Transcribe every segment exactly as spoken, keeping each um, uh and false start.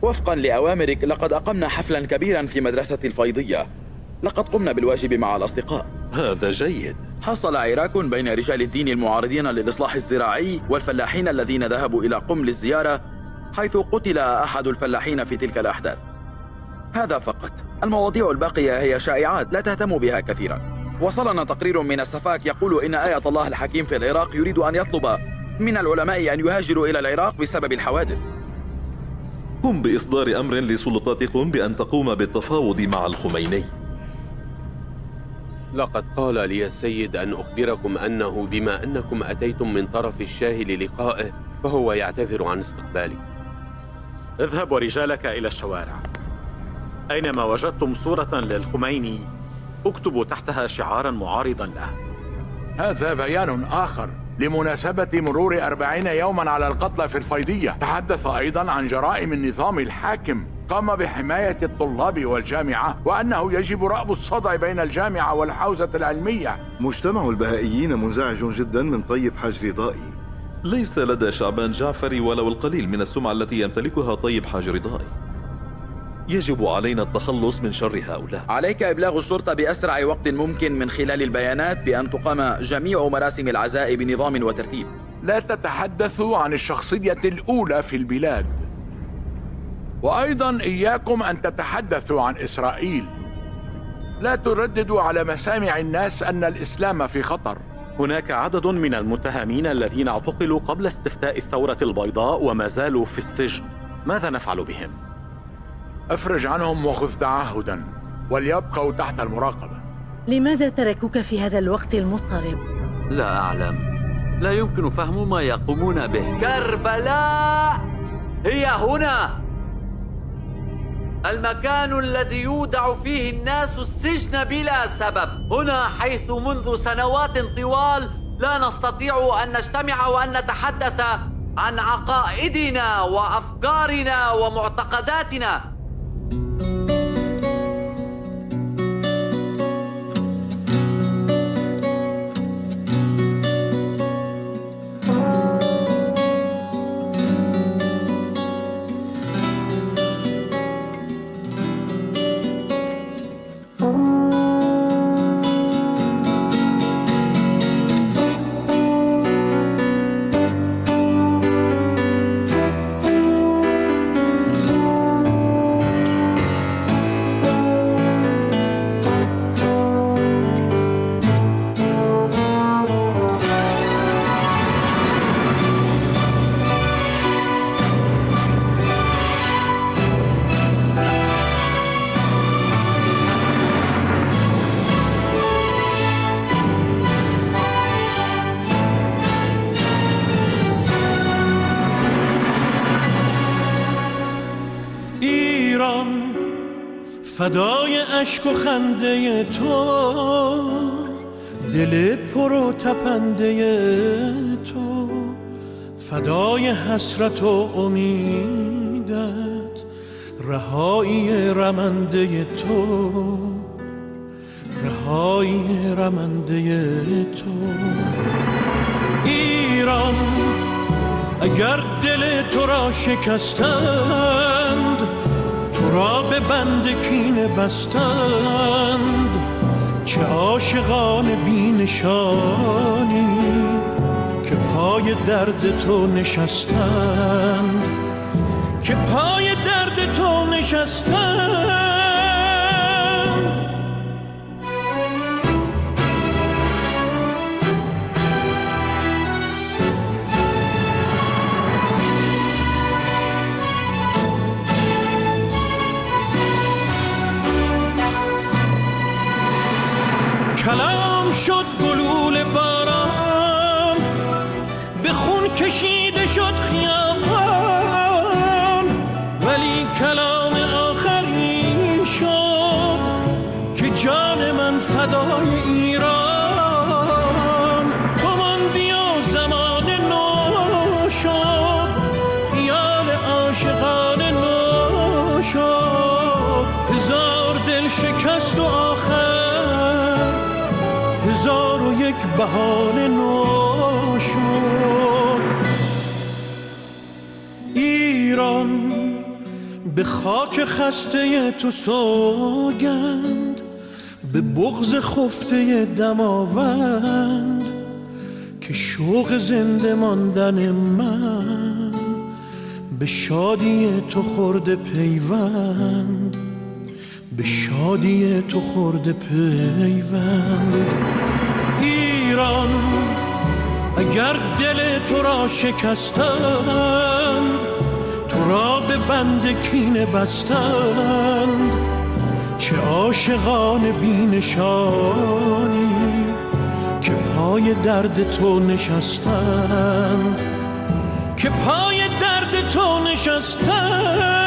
وفقا لأوامرك لقد أقمنا حفلا كبيرا في مدرسة الفيضية. لقد قمنا بالواجب مع الأصدقاء. هذا جيد. حصل عراك بين رجال الدين المعارضين للإصلاح الزراعي والفلاحين الذين ذهبوا إلى قم للزيارة، حيث قتل أحد الفلاحين في تلك الأحداث. هذا فقط. المواضيع الباقية هي شائعات لا تهتم بها كثيرا. وصلنا تقرير من السفاك يقول إن آية الله الحكيم في العراق يريد أن يطلب من العلماء أن يهاجروا إلى العراق بسبب الحوادث. قم بإصدار أمر لسلطاتكم بأن تقوم بالتفاوض مع الخميني. لقد قال لي السيد أن أخبركم أنه بما أنكم أتيتم من طرف الشاه للقائه فهو يعتذر عن استقبالي. اذهب ورجالك إلى الشوارع، أينما وجدتم صورة للخميني اكتبوا تحتها شعارا معارضا له. هذا بيان آخر لمناسبة مرور أربعين يوما على القتلى في الفيضية. تحدث أيضا عن جرائم النظام الحاكم، قام بحماية الطلاب والجامعة، وأنه يجب رأب الصدع بين الجامعة والحوزة العلمية. مجتمع البهائيين منزعج جدا من طيب حاج رضائي. ليس لدى شعبان جعفري ولو القليل من السمعة التي يمتلكها طيب حاج رضائي. يجب علينا التخلص من شر هؤلاء. عليك إبلاغ الشرطة بأسرع وقت ممكن من خلال البيانات بأن تقام جميع مراسم العزاء بنظام وترتيب. لا تتحدثوا عن الشخصية الأولى في البلاد، وأيضا إياكم أن تتحدثوا عن إسرائيل. لا ترددوا على مسامع الناس أن الإسلام في خطر. هناك عدد من المتهمين الذين اعتقلوا قبل استفتاء الثورة البيضاء وما زالوا في السجن. ماذا نفعل بهم؟ أفرج عنهم وخذ تعهدا، وليبقوا تحت المراقبة. لماذا تركوك في هذا الوقت المضطرب؟ لا أعلم، لا يمكن فهم ما يقومون به. كربلاء هي هنا، المكان الذي يودع فيه الناس السجن بلا سبب. هنا حيث منذ سنوات طوال لا نستطيع أن نجتمع وأن نتحدث عن عقائدنا وأفكارنا ومعتقداتنا. فدای اشک و خنده تو، دل پر و تپنده تو، فدای حسرت و امیدت، رهایی رمنده تو، رهایی رمنده تو. ایران اگر دل تو را شکستند، تو را به بند کینه بستند، چه عاشقان بی نشانی که پای درد تو نشستند، که پای درد تو نشستند. کلام شد گلوله باران، به خون کشیده شد خیابان، ولی کلام آخرین شد که جان من فدای ایران. همان بیا زمان نو شد، خیال عاشقان نو شد، هزار دل شکست و آخر هزار و یک بهانه نو شد. ایران به خاک خسته تو سوگند، به بغض خفته دماوند، که شوق زنده ماندن من به شادی تو خورده پیوند، به شادی تو خورده پیوند. ایران اگر دل تو را شکستند، تو را به بند کینه بستند، چه عاشقان بینشانی که پای درد تو نشستند، که پای درد تو نشستند.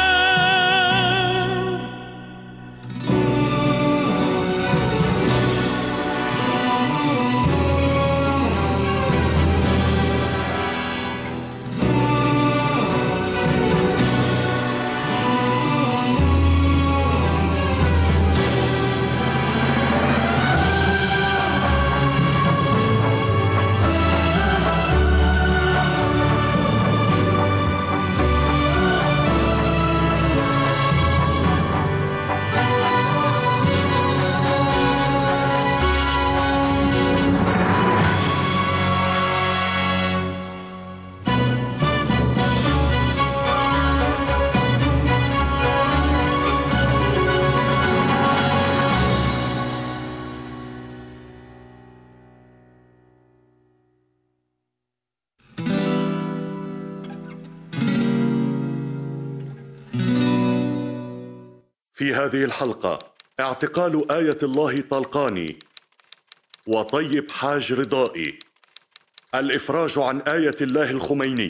في هذه الحلقة اعتقال آية الله طلقاني وطيب حاج رضائي، الإفراج عن آية الله الخميني.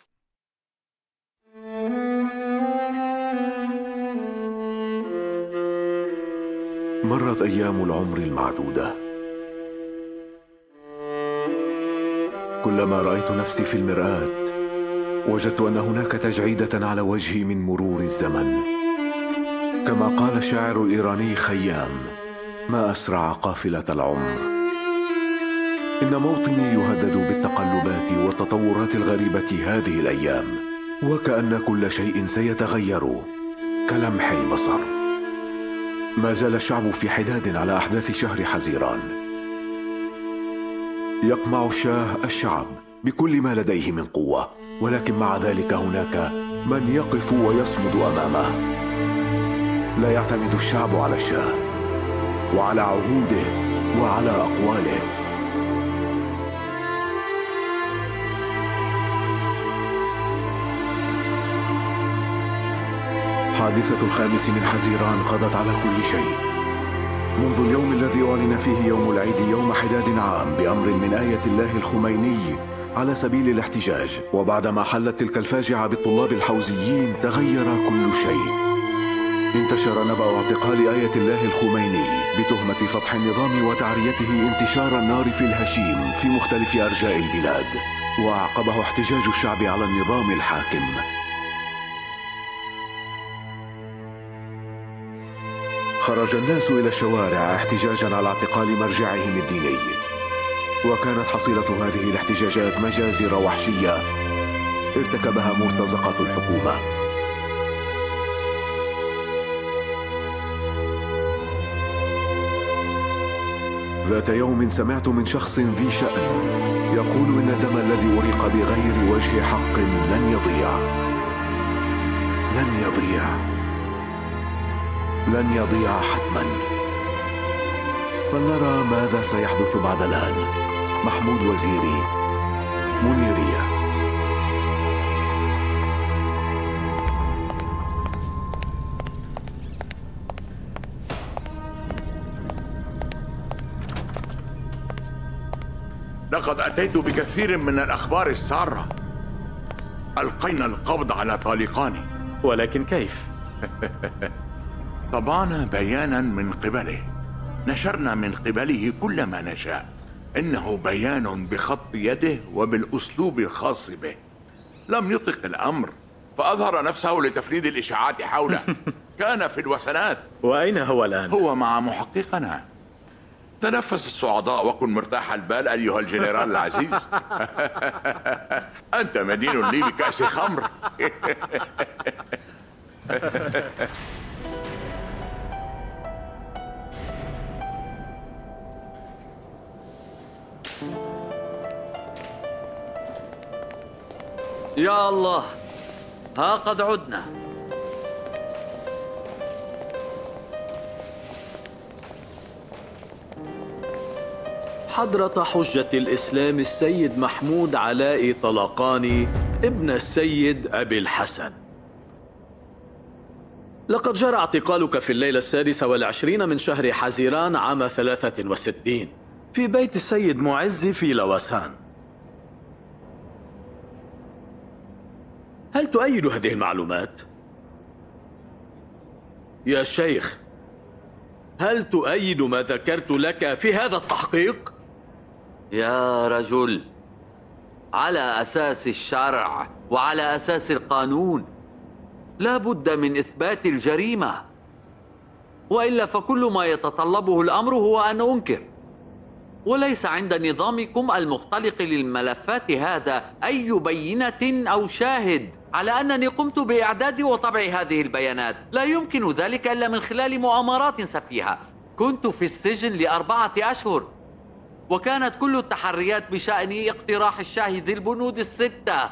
مرت أيام العمر المعدودة، كلما رأيت نفسي في المرآة وجدت أن هناك تجعيدة على وجهي من مرور الزمن. كما قال الشاعر الإيراني خيام: ما أسرع قافلة العمر. إن موطني يهدد بالتقلبات والتطورات الغريبة هذه الأيام، وكأن كل شيء سيتغير كلمح البصر. ما زال الشعب في حداد على أحداث شهر حزيران. يقمع الشاه الشعب بكل ما لديه من قوة، ولكن مع ذلك هناك من يقف ويصمد أمامه. لا يعتمد الشعب على الشاه وعلى عهوده وعلى أقواله. حادثة الخامس من حزيران قضت على كل شيء. منذ اليوم الذي أعلن فيه يوم العيد يوم حداد عام بأمر من آية الله الخميني على سبيل الاحتجاج، وبعدما حلت تلك الفاجعة بالطلاب الحوزيين تغير كل شيء. انتشر نبأ اعتقال آية الله الخميني بتهمة فتح النظام وتعريته انتشار النار في الهشيم في مختلف أرجاء البلاد، وأعقبه احتجاج الشعب على النظام الحاكم. خرج الناس إلى الشوارع احتجاجا على اعتقال مرجعهم الديني، وكانت حصيلة هذه الاحتجاجات مجازر وحشية ارتكبها مرتزقة الحكومة. ذات يوم سمعت من شخص ذي شأن يقول إن الدم الذي أريق بغير وجه حق لن يضيع، لن يضيع، لن يضيع حتما. فلنرى ماذا سيحدث بعد الآن. محمود وزيري، منيرية. لقد أتيت بكثير من الأخبار السارة. ألقينا القبض على طالقاني. ولكن كيف؟ طبعنا بيانا من قبله، نشرنا من قبله كل ما نشاء. إنه بيان بخط يده وبالأسلوب الخاص به. لم يطق الأمر فأظهر نفسه لتفريد الإشاعات حوله. كان في الوسنات. وأين هو الآن؟ هو مع محققنا. تنفس الصعداء وكن مرتاح البال أيها الجنرال العزيز. أنت مدين لي بكأس خمر. يا الله، ها قد عدنا. حضرة حجة الإسلام السيد محمود علاء طلقاني ابن السيد أبي الحسن، لقد جرى اعتقالك في الليلة السادسة والعشرين من شهر حزيران عام ثلاثة وستين في بيت السيد معز في لوسان. هل تؤيد هذه المعلومات؟ يا شيخ، هل تؤيد ما ذكرت لك في هذا التحقيق؟ يا رجل، على أساس الشرع وعلى أساس القانون لا بد من إثبات الجريمة، وإلا فكل ما يتطلبه الأمر هو أن أنكر. وليس عند نظامكم المختلق للملفات هذا أي بينة أو شاهد على أنني قمت بإعداد وطبع هذه البيانات. لا يمكن ذلك إلا من خلال مؤامرات سفيهة. كنت في السجن لأربعة أشهر، وكانت كل التحريات بشأن اقتراح الشاه ذي البنود الستة.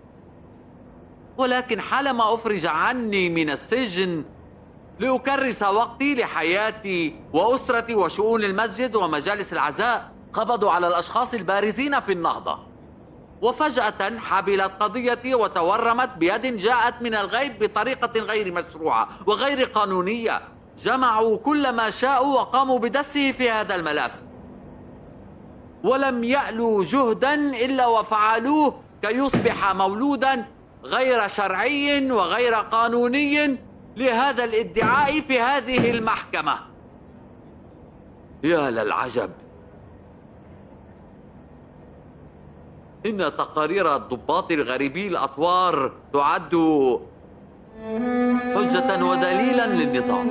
ولكن حالما أفرج عني من السجن لأكرس وقتي لحياتي وأسرتي وشؤون المسجد ومجالس العزاء، قبضوا على الأشخاص البارزين في النهضة، وفجأة حبلت قضيتي وتورمت بيد جاءت من الغيب بطريقة غير مشروعة وغير قانونية. جمعوا كل ما شاءوا وقاموا بدسه في هذا الملف، ولم يألوا جهدا إلا وفعلوه كي يصبح مولودا غير شرعي وغير قانوني لهذا الادعاء في هذه المحكمة. يا للعجب، إن تقارير الضباط الغريبي الأطوار تعد حجة ودليلا للنظام،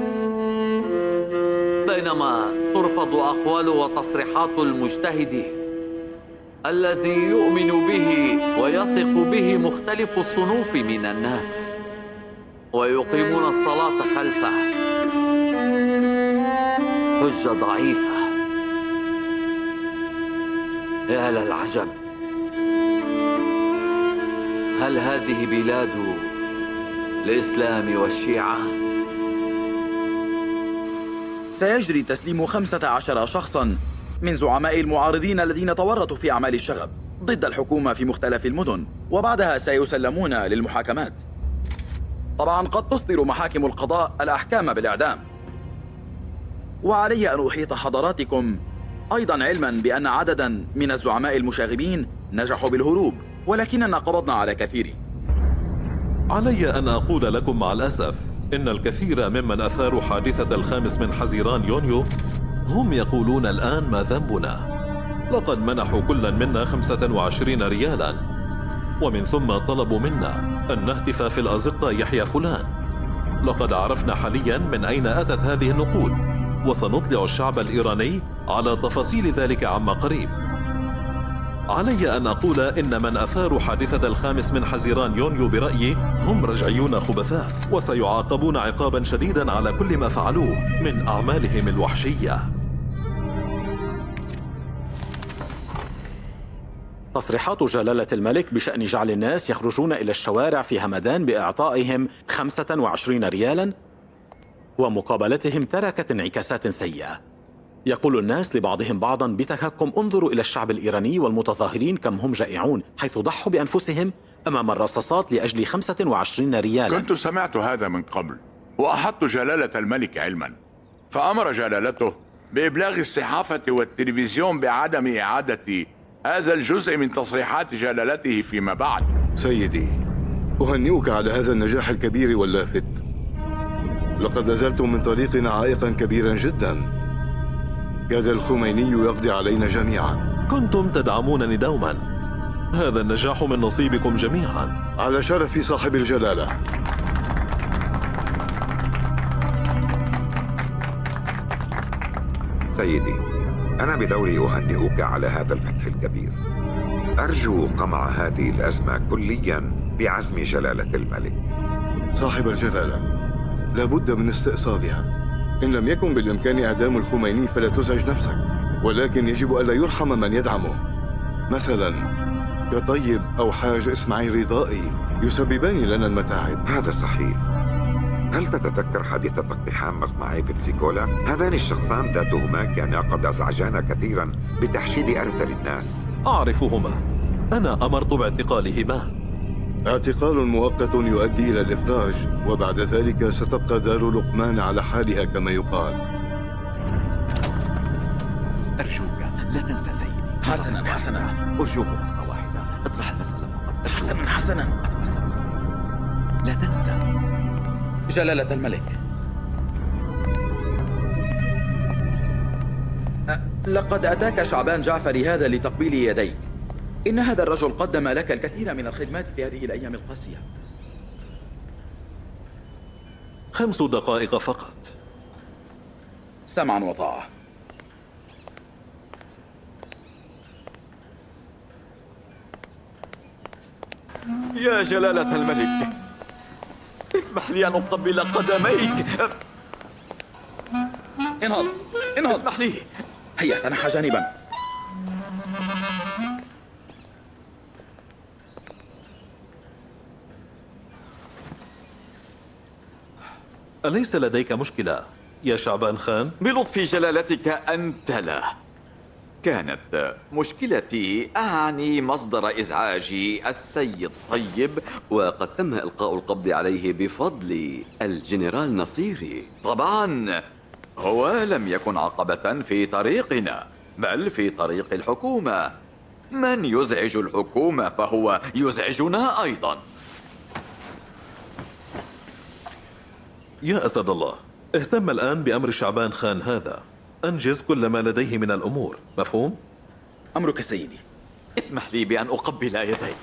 بينما ترفض أقوال وتصريحات المجتهد الذي يؤمن به ويثق به مختلف الصنوف من الناس، ويقيمون الصلاة خلفه. حجة ضعيفة. يا للعجب، هل هذه بلاد الإسلام والشيعة؟ سيجري تسليم خمسة عشر شخصاً من زعماء المعارضين الذين تورطوا في أعمال الشغب ضد الحكومة في مختلف المدن، وبعدها سيسلمون للمحاكمات. طبعاً قد تصدر محاكم القضاء الأحكام بالإعدام. وعلي أن أحيط حضراتكم أيضاً علماً بأن عدداً من الزعماء المشاغبين نجحوا بالهروب، ولكننا قبضنا على كثير. علي أن أقول لكم مع الأسف إن الكثير ممن أثاروا حادثة الخامس من حزيران يونيو هم يقولون الآن ما ذنبنا. لقد منحوا كل منا خمسة وعشرين ريالا، ومن ثم طلبوا منا أن نهتف في الأزقة يحيى فلان. لقد عرفنا حاليا من أين أتت هذه النقود، وسنطلع الشعب الإيراني على تفاصيل ذلك عما قريب. علي أن أقول إن من أثاروا حادثة الخامس من حزيران يونيو برأيي هم رجعيون خبثاء، وسيعاقبون عقابا شديدا على كل ما فعلوه من أعمالهم الوحشية. تصريحات جلالة الملك بشأن جعل الناس يخرجون إلى الشوارع في همدان بإعطائهم خمسة وعشرين ريالا ومقابلتهم تركت انعكاسات سيئة. يقول الناس لبعضهم بعضا بتهكم: انظروا إلى الشعب الإيراني والمتظاهرين كم هم جائعون، حيث ضحوا بأنفسهم أمام الرصاصات لأجل خمسة وعشرين ريالا. كنت سمعت هذا من قبل، وأحط جلالة الملك علما، فأمر جلالته بإبلاغ الصحافة والتلفزيون بعدم إعادة هذا الجزء من تصريحات جلالته فيما بعد. سيدي، أهنئك على هذا النجاح الكبير واللافت. لقد نزلتم من طريقنا عائقا كبيرا جدا، كاد الخميني يقضي علينا جميعا. كنتم تدعمونني دوما، هذا النجاح من نصيبكم جميعا. على شرف صاحب الجلالة. سيدي، أنا بدوري أهنئك على هذا الفتح الكبير. أرجو قمع هذه الأزمة كليا بعزم جلالة الملك. صاحب الجلالة، لابد من استئصالها. إن لم يكن بالإمكان إعدام الخميني فلا تزعج نفسك، ولكن يجب ألا يرحم من يدعمه، مثلا كطيب أو حاج إسماعيل رضائي، يسببان لنا المتاعب. هذا صحيح. هل تتذكر حادثة اقتحام مصنعي بيبسي كولا؟ هذان الشخصان ذاتهما كانا قد أزعجانا كثيرا بتحشيد أرذل الناس. أعرفهما، أنا أمرت باعتقالهما. اعتقال مؤقت يؤدي إلى الإفراج، وبعد ذلك ستبقى دار لقمان على حالها كما يقال. أرجوك لا تنسى سيدي. حسنا حسنا، أرجوه مرة واحدة، اطرح المسألة فقط. حسنا حسنا، أتوسل، لا تنسى. جلالة الملك، لقد أتاك شعبان جعفري هذا لتقبيل يديك. إن هذا الرجل قدم لك الكثير من الخدمات في هذه الأيام القاسية. خمس دقائق فقط. سمعا وطاعة. يا جلالة الملك، اسمح لي أن أقبل قدميك. انهض انهض، اسمح لي. هيا تنحى جانبا. أليس لديك مشكلة يا شعبان خان؟ بلطف جلالتك أنت لا. كانت مشكلتي أعني مصدر إزعاجي السيد طيب، وقد تم إلقاء القبض عليه بفضل الجنرال نصيري. طبعا هو لم يكن عقبة في طريقنا، بل في طريق الحكومة. من يزعج الحكومة فهو يزعجنا أيضا. يا أسد الله، اهتم الآن بأمر شعبان خان هذا. أنجز كل ما لديه من الأمور، مفهوم؟ أمرك سيدي. اسمح لي بأن أقبل يديك.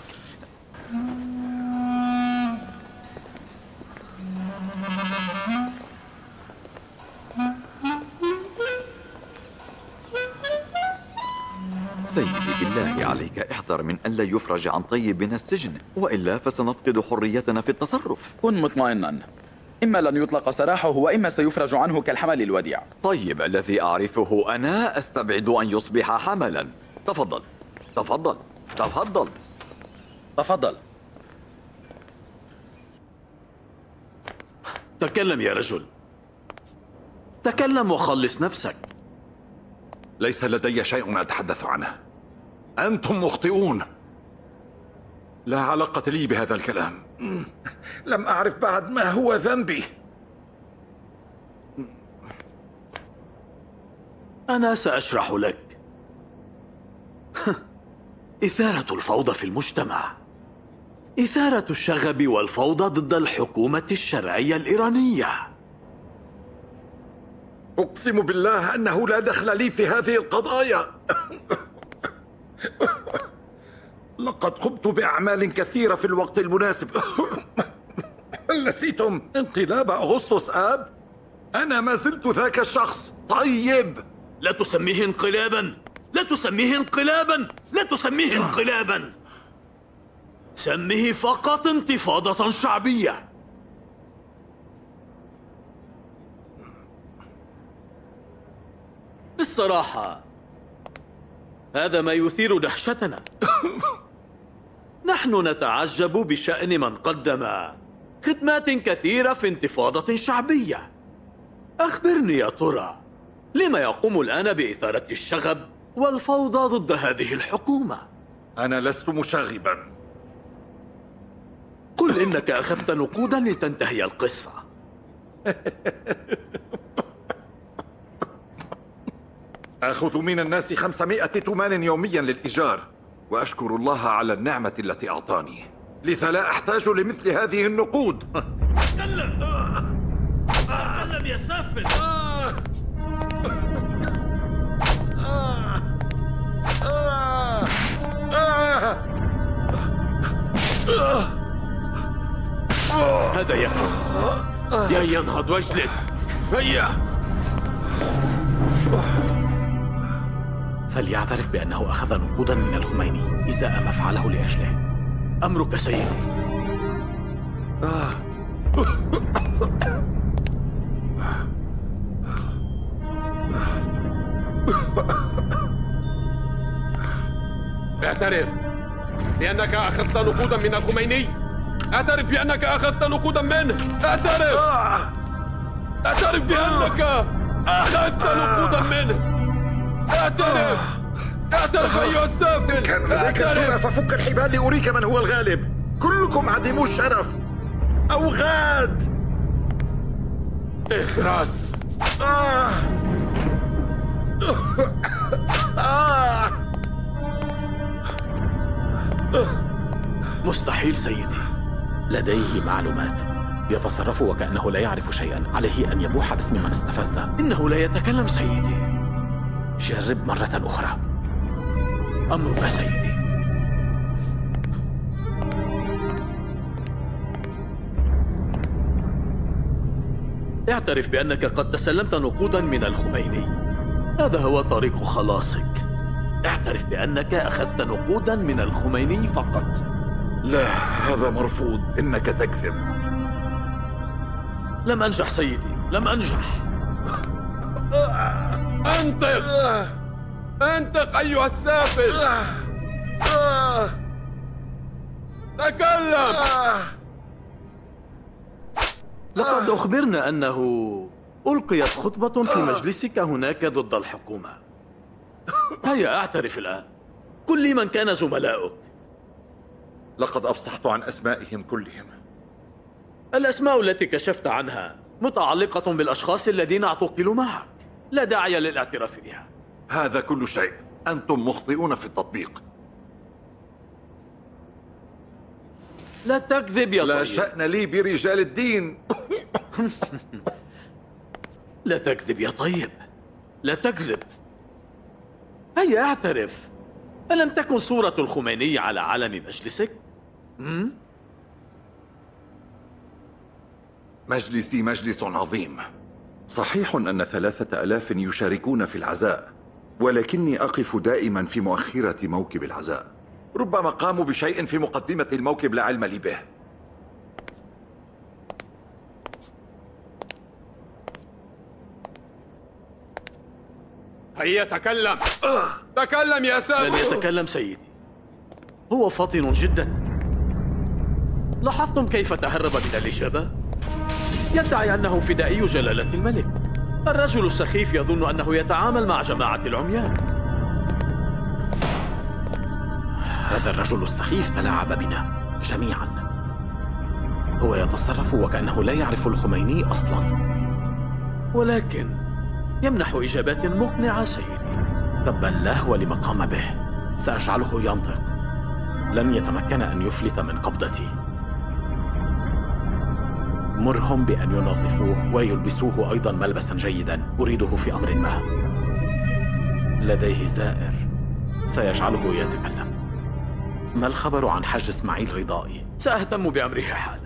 سيدي بالله عليك احذر من أن لا يفرج عن طيب من السجن، وإلا فسنفقد حريتنا في التصرف. كن مطمئنا، إما لن يطلق سراحه وإما سيفرج عنه كالحمل الوديع. طيب الذي أعرفه أنا أستبعد أن يصبح حملا. تفضل تفضل تفضل تفضل. تكلم يا رجل، تكلم وخلص نفسك. ليس لدي شيء أتحدث عنه. أنتم مخطئون. لا علاقة لي بهذا الكلام. لم أعرف بعد ما هو ذنبي. أنا سأشرح لك. إثارة الفوضى في المجتمع، إثارة الشغب والفوضى ضد الحكومة الشرعية الإيرانية. أقسم بالله أنه لا دخل لي في هذه القضايا. لقد قمت بأعمال كثيرة في الوقت المناسب. هل نسيتم انقلاب أغسطس آب؟ أنا ما زلت ذاك الشخص. طيب لا تسميه انقلابا، لا تسميه انقلابا، لا تسميه انقلابا. سميه فقط انتفاضة شعبية. بالصراحة هذا ما يثير دهشتنا. نحن نتعجب بشأن من قدم خدمات كثيرة في انتفاضة شعبية. أخبرني يا ترى، لما يقوم الآن بإثارة الشغب والفوضى ضد هذه الحكومة؟ أنا لست مشاغبا. قل إنك أخذت نقودا لتنتهي القصة. أخذ من الناس خمسمائة تمان يوميا للإيجار، وأشكر الله على النعمة التي أعطاني، لذا لا أحتاج لمثل هذه النقود. تكلم تكلم يا سافل. هذا يكفي. يا ينهض واجلس. هيا. فليعترف بأنه أخذ نقودا من الخميني إزاء ما فعله لأجله. أمرك سيدي. اعترف بأنك أخذت نقودا من الخميني. اعترف بأنك أخذت نقودا منه. اعترف اعترف بأنك أخذت نقودا منه. اعترف اعترف أيها السافل. كان لديك الجرأة ففك الحبال لأريك من هو الغالب. كلكم عديمو الشرف. أوغاد. اخرس. آه. آه. مستحيل سيدي. لديه معلومات. يتصرف وكأنه لا يعرف شيئا. عليه أن يبوح باسم من استفزته. إنه لا يتكلم سيدي. جرب مرة أخرى. أمرك سيدي. اعترف بأنك قد تسلمت نقودا من الخميني. هذا هو طريق خلاصك. اعترف بأنك أخذت نقودا من الخميني فقط. لا، هذا مرفوض. إنك تكذب. لم أنجح سيدي، لم أنجح. انطق انطق أيها السافل. تكلم. لقد أخبرنا أنه ألقيت خطبة في مجلسك هناك ضد الحكومة. هيا اعترف الآن. قل لي من كان زملاؤك. لقد أفصحت عن أسمائهم كلهم. الأسماء التي كشفت عنها متعلقة بالأشخاص الذين اعتقلوا معك. لا داعي للاعتراف بها. هذا كل شيء. أنتم مخطئون في التطبيق. لا تكذب يا لا طيب. شأن لي برجال الدين. لا تكذب يا طيب. لا تكذب. هيا اعترف. ألم تكن صورة الخميني على علم مجلسك؟ م? مجلسي مجلس عظيم. صحيح أن ثلاثة ألاف يشاركون في العزاء، ولكني أقف دائما في مؤخرة موكب العزاء. ربما قاموا بشيء في مقدمة الموكب لا علم لي به. هيا تكلم. تكلم يا سافل. لن يتكلم سيدي. هو فطن جدا. لاحظتم كيف تهرب من الإجابة؟ يدعي أنه فدائي جلالة الملك. الرجل السخيف يظن أنه يتعامل مع جماعة العميان. هذا الرجل السخيف تلاعب بنا جميعا. هو يتصرف وكأنه لا يعرف الخميني أصلا، ولكن يمنح إجابات مقنعة سيدي. تبا له ولما قام به. سأجعله ينطق. لن يتمكن أن يفلت من قبضتي. مرهم بأن ينظفوه ويلبسوه أيضا ملبسا جيدا. أريده في أمر ما. لديه زائر سيجعله يتكلم. ما الخبر عن حج إسماعيل رضائي؟ سأهتم بأمره حالا.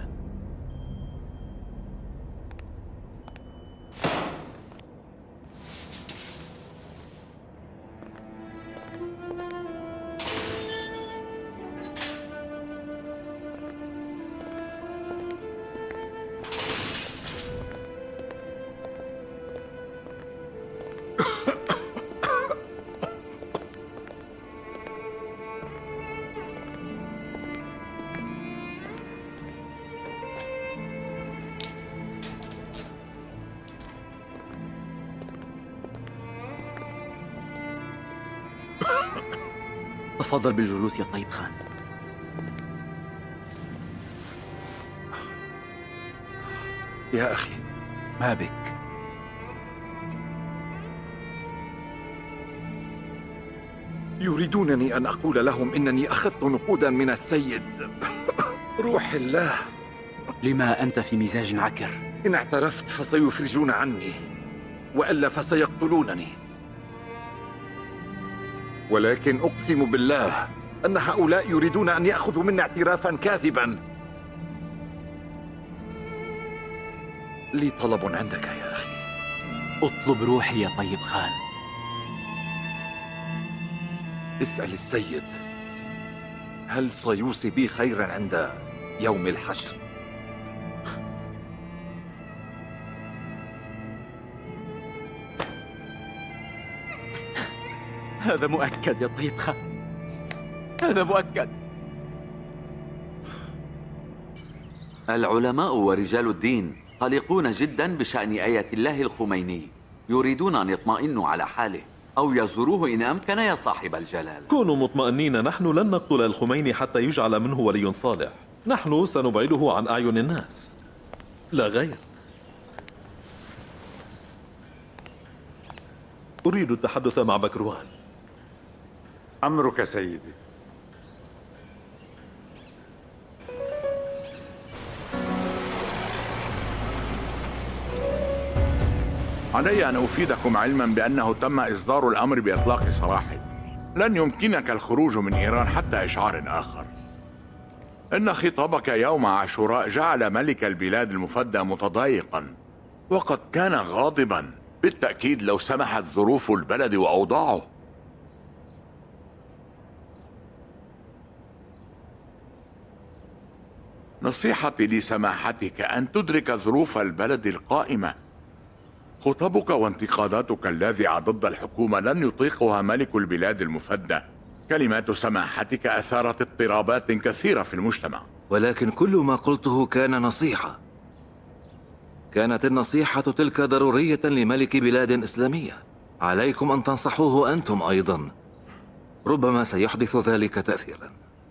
تفضل بالجلوس يا طيب خان. يا أخي، ما بك؟ يريدونني أن أقول لهم إنني أخذت نقودا من السيد روح الله. لما أنت في مزاج عكر؟ إن اعترفت فسيفرجون عني، وإلا فسيقتلونني. ولكن أقسم بالله أن هؤلاء يريدون أن يأخذوا مني اعترافا كاذبا. لي طلب عندك يا أخي. اطلب روحي يا طيب خان. اسأل السيد هل سيوصي بي خيرا عند يوم الحشر. هذا مؤكد يا طيب خان. هذا مؤكد. العلماء ورجال الدين قلقون جدا بشأن آية الله الخميني، يريدون أن يطمئنوا على حاله أو يزوروه إن أمكن يا صاحب الجلال. كونوا مطمئنين، نحن لن نقتل الخميني حتى يجعل منه ولي صالح. نحن سنبعده عن أعين الناس لا غير. أريد التحدث مع بكروان. أمرك سيدي. علي أن أفيدكم علما بأنه تم إصدار الأمر بإطلاق سراحه. لن يمكنك الخروج من إيران حتى إشعار آخر. إن خطابك يوم عاشوراء جعل ملك البلاد المفدى متضايقا، وقد كان غاضبا بالتأكيد لو سمحت ظروف البلد وأوضاعه. نصيحتي لسماحتك أن تدرك ظروف البلد القائمة. خطبك وانتقاداتك اللاذعة ضد الحكومة لن يطيقها ملك البلاد المفدى. كلمات سماحتك أثارت اضطرابات كثيرة في المجتمع. ولكن كل ما قلته كان نصيحة. كانت النصيحة تلك ضرورية لملك بلاد إسلامية. عليكم أن تنصحوه أنتم أيضا، ربما سيحدث ذلك تأثيرا.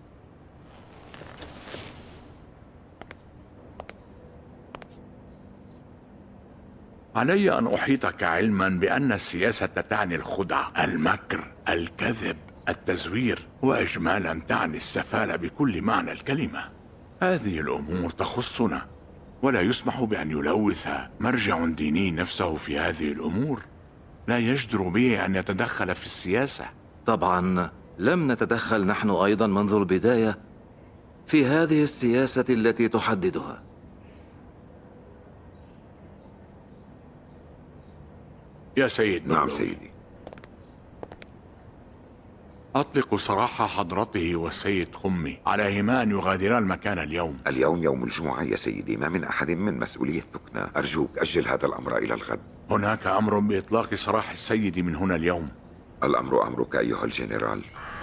علي أن أحيطك علما بأن السياسة تعني الخدع، المكر، الكذب، التزوير، وإجمالا تعني السفالة بكل معنى الكلمة. هذه الأمور تخصنا، ولا يسمح بأن يلوث مرجع ديني نفسه في هذه الأمور. لا يجدر به أن يتدخل في السياسة. طبعا لم نتدخل نحن أيضا منذ البداية في هذه السياسة التي تحددها. يا سيد. نعم سيدي. أطلق سراح حضرته والسيد خمي عليهما أن يغادرا المكان اليوم. اليوم يوم الجمعة يا سيدي، ما من أحد من مسؤولي الثكنة. أرجوك أجل هذا الأمر إلى الغد. هناك أمر بإطلاق سراح السيد من هنا اليوم. الأمر أمرك أيها الجنرال.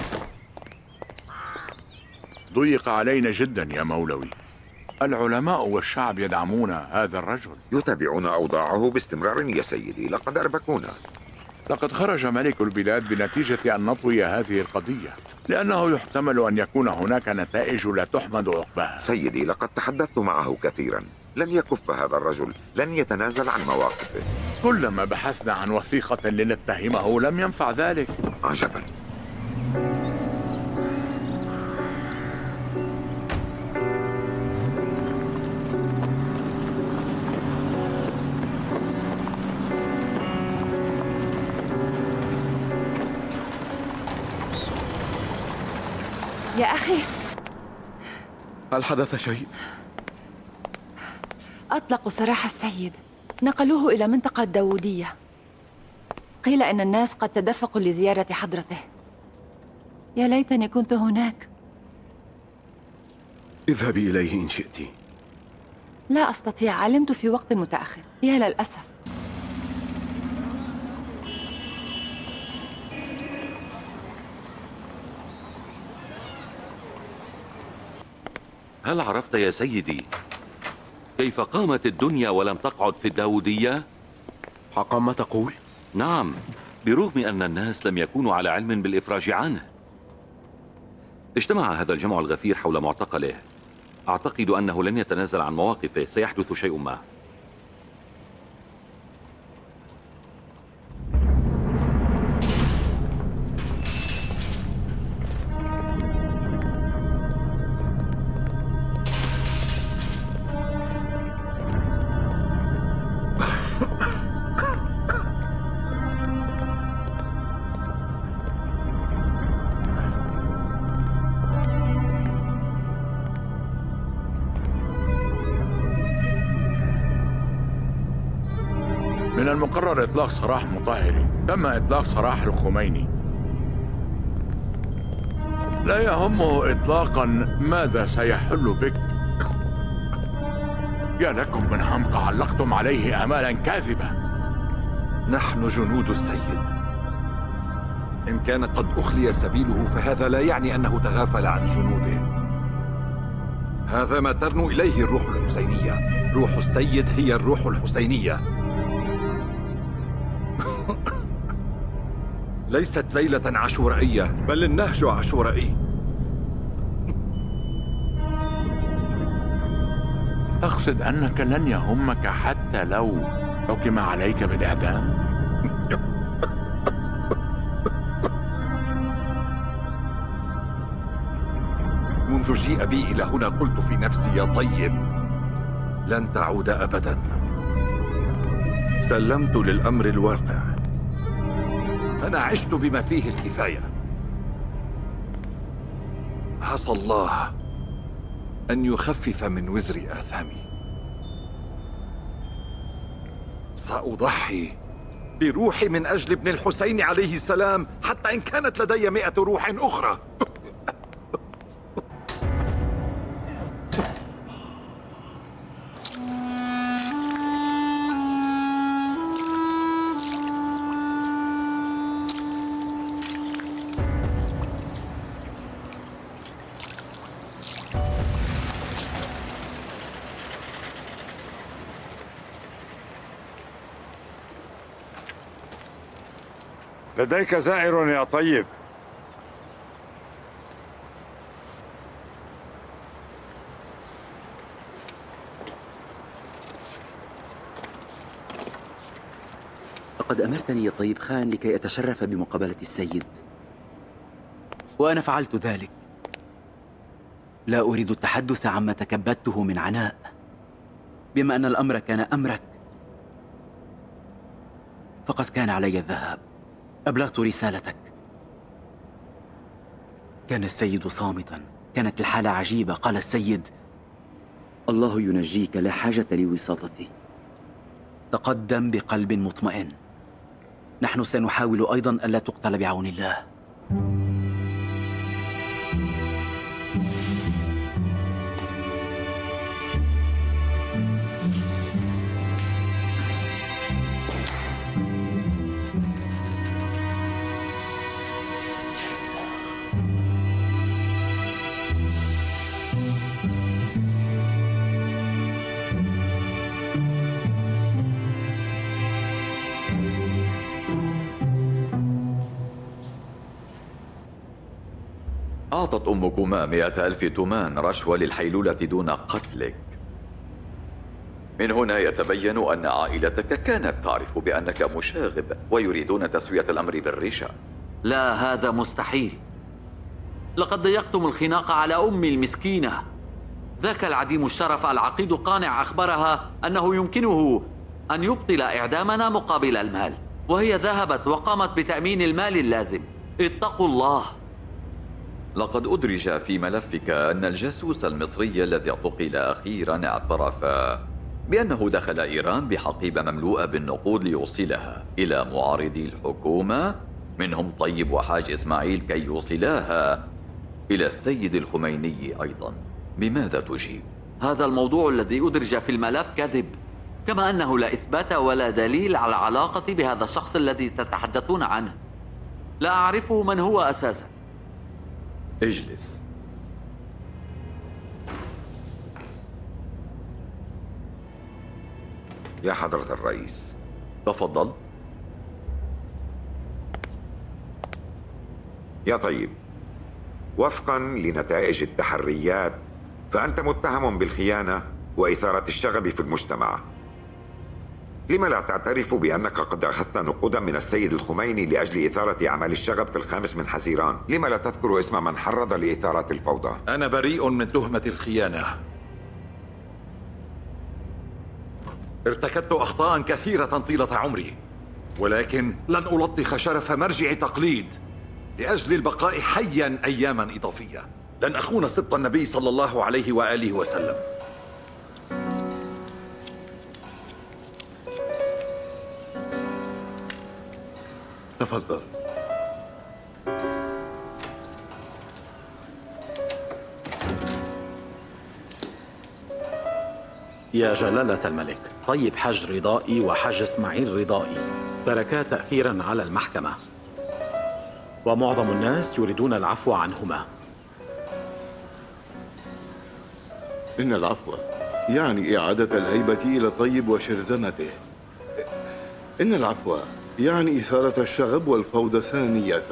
ضيق علينا جدا يا مولوي. العلماء والشعب يدعمون هذا الرجل. يتابعون أوضاعه باستمرار يا سيدي، لقد أربكونا. لقد خرج ملك البلاد بنتيجة أن نطوي هذه القضية، لأنه يحتمل أن يكون هناك نتائج لا تحمد عقباها. سيدي لقد تحدثت معه كثيرا، لن يكف هذا الرجل، لن يتنازل عن مواقفه. كلما بحثنا عن وثيقة لنتهمه لم ينفع ذلك. عجبا. يا أخي، هل حدث شيء؟ أطلقوا سراح السيد، نقلوه إلى منطقة داوودية. قيل إن الناس قد تدفقوا لزيارة حضرته. يا ليتني كنت هناك. اذهبي إليه إن شئت. لا أستطيع، علمت في وقت متأخر، يا للأسف. هل عرفت يا سيدي كيف قامت الدنيا ولم تقعد في الداودية؟ حقا ما تقول؟ نعم، برغم أن الناس لم يكونوا على علم بالإفراج عنه. اجتمع هذا الجمع الغفير حول معتقله. أعتقد أنه لن يتنازل عن مواقفه، سيحدث شيء ما. من المقرر إطلاق سراح مطهري. تم إطلاق سراح الخميني. لا يهمه إطلاقا ماذا سيحل بك. يا لكم من حمق علقتم عليه آمالا كاذبة. نحن جنود السيد، إن كان قد أخلي سبيله فهذا لا يعني أنه تغافل عن جنوده. هذا ما ترنو إليه الروح الحسينية. روح السيد هي الروح الحسينية. ليست ليلة عاشورائية، بل النهج عاشورائي. تقصد أنك لن يهمك حتى لو حكم عليك بالإعدام؟ منذ جيء بي إلى هنا قلت في نفسي يا طيب لن تعود أبدا. سلمت للأمر الواقع. أنا عشت بما فيه الكفاية. عسى الله أن يخفف من وزر آثامي. سأضحي بروحي من أجل ابن الحسين عليه السلام حتى إن كانت لدي مئة روح أخرى. لديك زائر يا طيب. لقد أمرتني يا طيب خان لكي أتشرف بمقابلة السيد، وأنا فعلت ذلك. لا أريد التحدث عما تكبدته من عناء. بما أن الأمر كان أمرك فقد كان علي الذهاب. أبلغت رسالتك. كان السيد صامتا. كانت الحالة عجيبة. قال السيد: الله ينجيك، لا حاجة لوساطتي. تقدم بقلب مطمئن. نحن سنحاول أيضا ألا تقتل بعون الله. أعطت أمكما مئة ألف تومان رشوة للحيلولة دون قتلك. من هنا يتبين أن عائلتك كانت تعرف بأنك مشاغب ويريدون تسوية الأمر بالرشا. لا، هذا مستحيل. لقد ضيقتم الخناق على أمي المسكينة. ذاك العديم الشرف العقيد قانع أخبرها أنه يمكنه أن يبطل إعدامنا مقابل المال، وهي ذهبت وقامت بتأمين المال اللازم. اتقوا الله. لقد أدرج في ملفك أن الجاسوس المصري الذي اعتقل أخيرا اعترف بأنه دخل إيران بحقيبة مملوءة بالنقود ليوصلها إلى معارضي الحكومة، منهم طيب وحاج إسماعيل، كي يوصلاها إلى السيد الخميني أيضا. بماذا تجيب؟ هذا الموضوع الذي أدرج في الملف كذب، كما أنه لا إثبات ولا دليل على علاقة بهذا الشخص الذي تتحدثون عنه. لا أعرفه من هو أساسا. اجلس. يا حضرة الرئيس. تفضل. يا طيب، وفقا لنتائج التحريات فأنت متهم بالخيانة وإثارة الشغب في المجتمع. لما لا تعترف بأنك قد أخذت نقودا من السيد الخميني لأجل إثارة أعمال الشغب في الخامس من حزيران؟ لما لا تذكر اسم من حرض لإثارة الفوضى؟ أنا بريء من تهمة الخيانة. ارتكبت أخطاء كثيرة طيلة عمري، ولكن لن ألطخ شرف مرجع تقليد لأجل البقاء حيا أياما إضافية. لن أخون سبط النبي صلى الله عليه وآله وسلم. تفضل. يا جلالة الملك، طيب حاج رضائي وحاج اسماعيل رضائي تركا تأثيرا على المحكمة. ومعظم الناس يريدون العفو عنهما. إن العفو يعني إعادة الهيبة إلى طيب وشرذمته. إن العفو يعني إثارة الشغب والفوضى ثانية.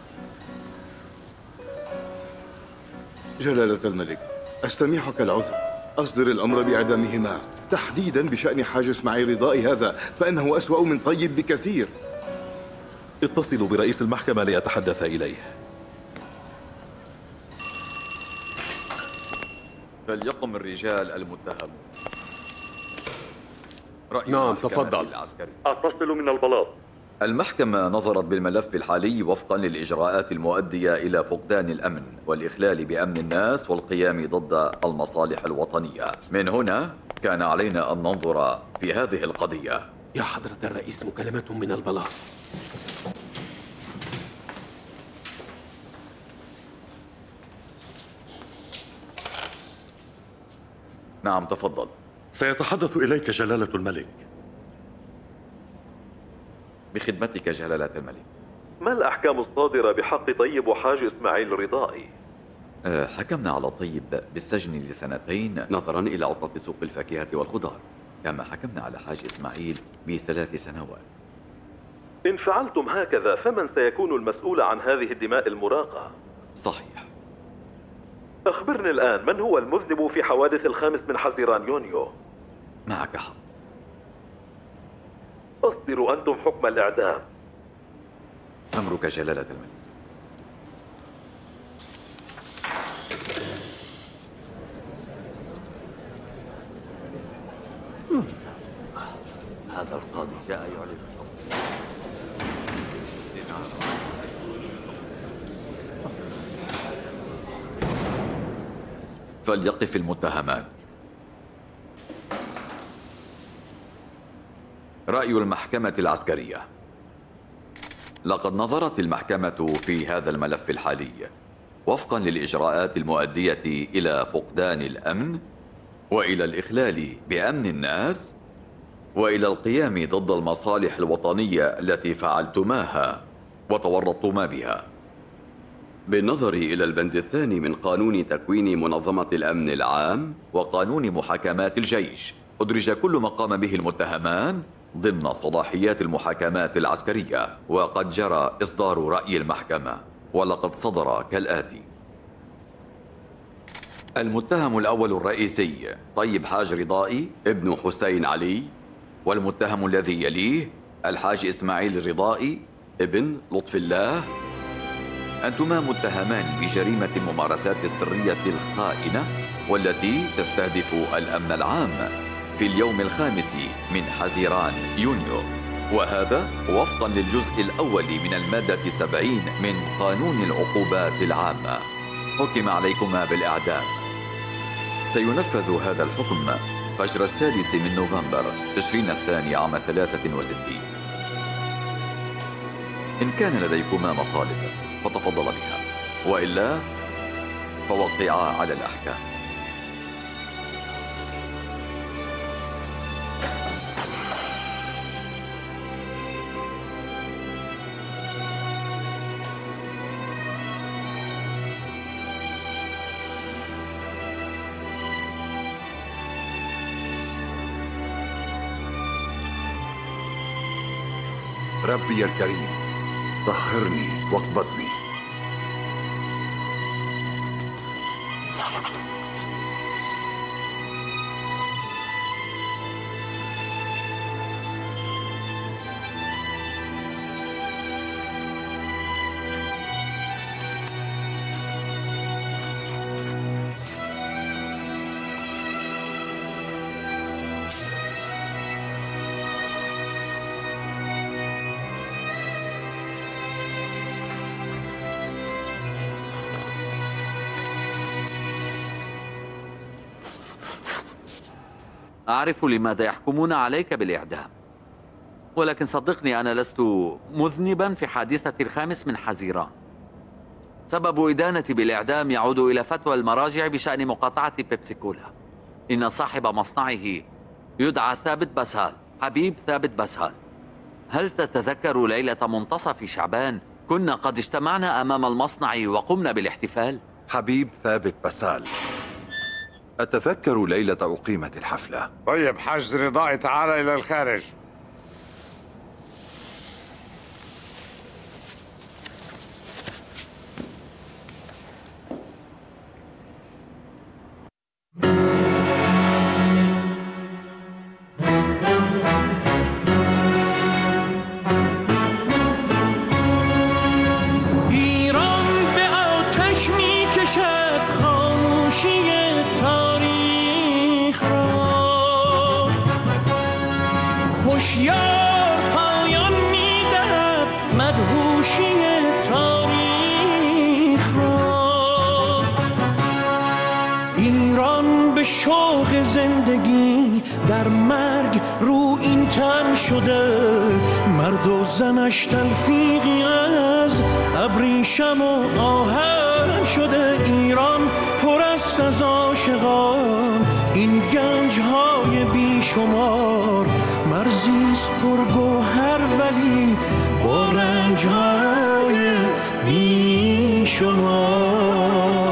جلالة الملك، أستميحك العذر. أصدر الأمر بإعدامهما، تحديدا بشأن حاج إسماعيل رضائي هذا، فإنه أسوأ من طيب بكثير. اتصلوا برئيس المحكمة لأتحدث إليه. فليقم الرجال المتهمون. نعم تفضل. أتصل من البلاط. المحكمة نظرت بالملف الحالي وفقا للإجراءات المؤدية إلى فقدان الأمن والإخلال بأمن الناس والقيام ضد المصالح الوطنية. من هنا كان علينا أن ننظر في هذه القضية. يا حضرة الرئيس، مكالمة من البلاط. نعم تفضل. سيتحدث إليك جلالة الملك. بخدمتك جلالة الملك. ما الأحكام الصادرة بحق طيب وحاج إسماعيل رضائي؟ أه حكمنا على طيب بالسجن لسنتين نظرا إلى عطلة سوق الفاكهة والخضار، كما حكمنا على حاج إسماعيل بثلاث سنوات. إن فعلتم هكذا فمن سيكون المسؤول عن هذه الدماء المراقة؟ صحيح. أخبرني الآن، من هو المذنب في حوادث الخامس من حزيران يونيو؟ معك حق. أصدروا أنتم حكم الإعدام. أمرك جلالة الملك. هذا القاضي جاء يعلن الحكم. فليقف المتهمان. رأي المحكمة العسكرية. لقد نظرت المحكمة في هذا الملف الحالي وفقا للإجراءات المؤدية إلى فقدان الأمن وإلى الإخلال بأمن الناس وإلى القيام ضد المصالح الوطنية التي فعلتماها وتورطتما بها. بالنظر إلى البند الثاني من قانون تكوين منظمة الأمن العام وقانون محاكمات الجيش، أدرج كل ما قام به المتهمان ضمن صلاحيات المحاكمات العسكرية، وقد جرى إصدار رأي المحكمة، ولقد صدر كالآتي: المتهم الأول الرئيسي طيب حاج رضائي ابن حسين علي، والمتهم الذي يليه الحاج إسماعيل الرضائي ابن لطف الله. أنتما متهمان بجريمة الممارسات السرية الخائنة والتي تستهدف الأمن العام في اليوم الخامس من حزيران يونيو، وهذا وفقا للجزء الأول من المادة سبعين من قانون العقوبات العامة. حكم عليكما بالإعدام. سينفذ هذا الحكم فجر السادس من نوفمبر تشرين الثاني عام ثلاثة وستين. إن كان لديكما مطالب فتفضل بها، وإلا فوقعا على الأحكام. ربي الكريم، طهرني واقبضني. أعرف لماذا يحكمون عليك بالإعدام، ولكن صدقني أنا لست مذنبا في حادثة الخامس من حزيران. سبب إدانتي بالإعدام يعود إلى فتوى المراجع بشأن مقاطعة بيبسي كولا. إن صاحب مصنعه يدعى ثابت بسهال، حبيب ثابت بسهال. هل تتذكر ليلة منتصف شعبان كنا قد اجتمعنا أمام المصنع وقمنا بالاحتفال. حبيب ثابت بسال، أتذكر ليلة أقيمت الحفلة. طيب حاج رضائي، تعال إلى الخارج. شوق زندگی در مرگ رو این تن شده، مرد و زنش تلفیقی از ابریشم و آهن شده. ایران پر است از عاشقان، این گنج های بیشمار، مرزیست پر گوهر ولی با رنج های بیشمار.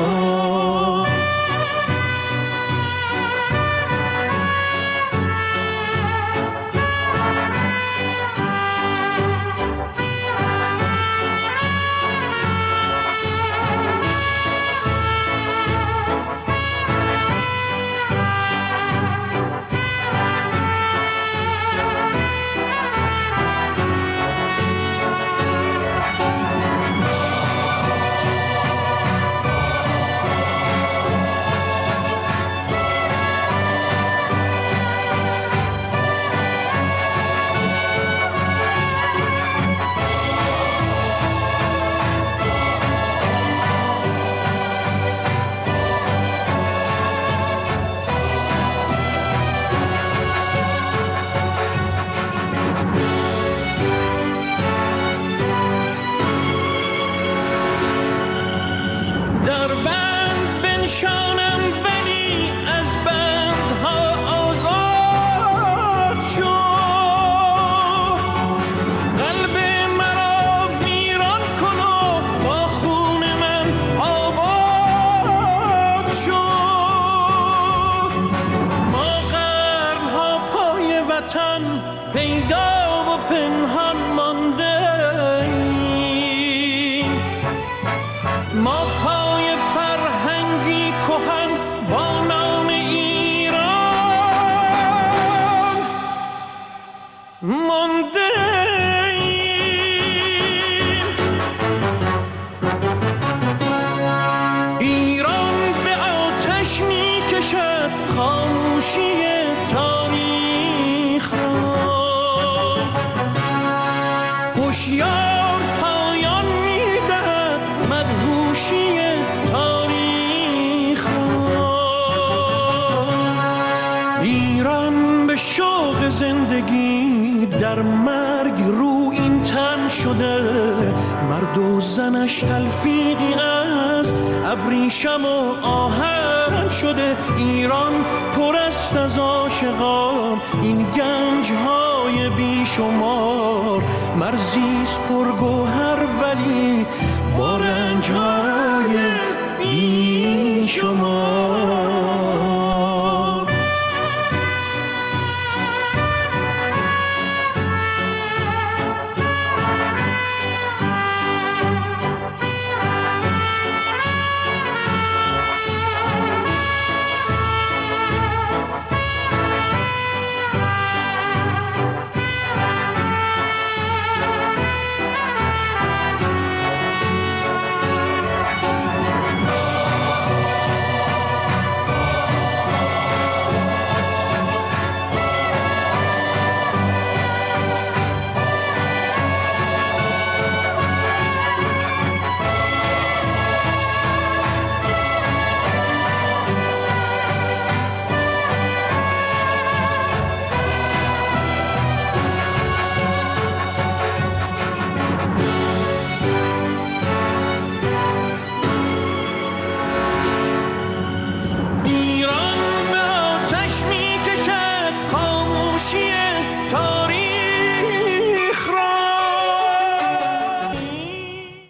زنش تلفیقی از ابریشم و آهن شده. ایران پر است از عاشقان، این گنج های بیشمار، مرزیست پر گوهر ولی با رنج های بیشمار.